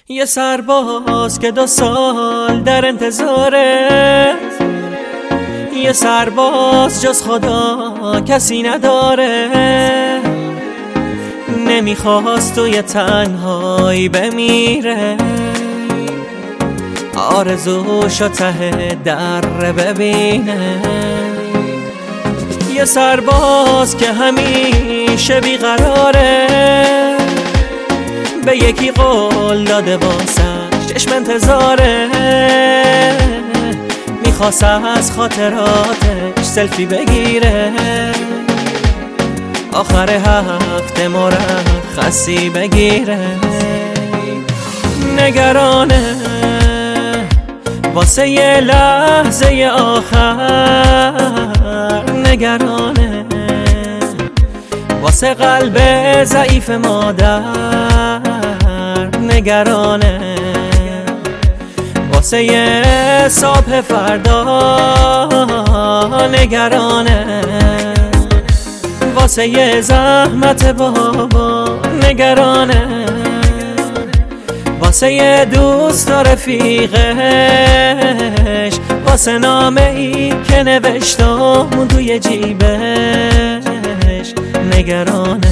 یه سرباز که 2 سال در انتظاره، یه سرباز جز خدا کسی نداره. نمیخواست توی تنهایی بمیره، آرزوشو ته در ببینه. یه سرباز که همیشه بیقراره، به یکی قول داده واسش چشم انتظاره. میخواست از خاطراتش سلفی بگیره، آخر هفته مرخصی بگیره. نگرانه واسه یه لحظه آخر، نگرانه واسه قلب ضعیف مادر، نگرانه واسه یه صبح فردا، نگرانه واسه یه زحمت بابا، نگرانه واسه یه دوست و رفیقش، واسه نامه ای که نوشتم توی جیبش، نگرانه.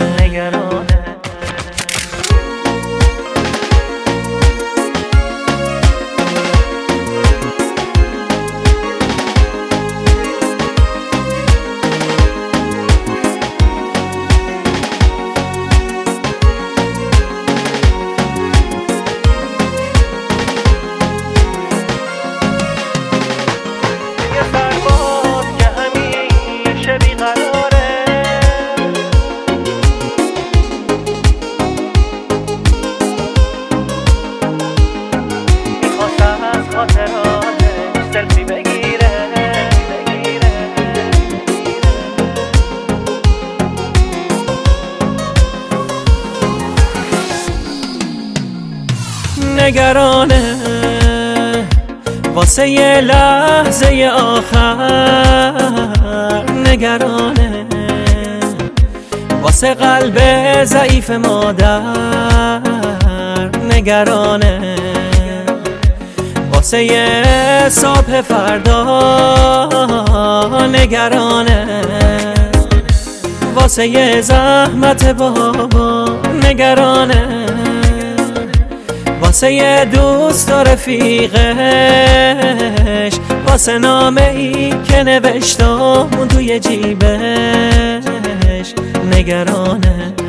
نگرانه واسه یه لحظه آخر، نگرانه واسه قلب ضعیف مادر، نگرانه واسه یه صبح فردا، نگرانه واسه یه زحمت بابا، نگرانه واسه یه دوست و رفیقش، واسه نامه ای که نوشتم توی جیبش، نگرانه.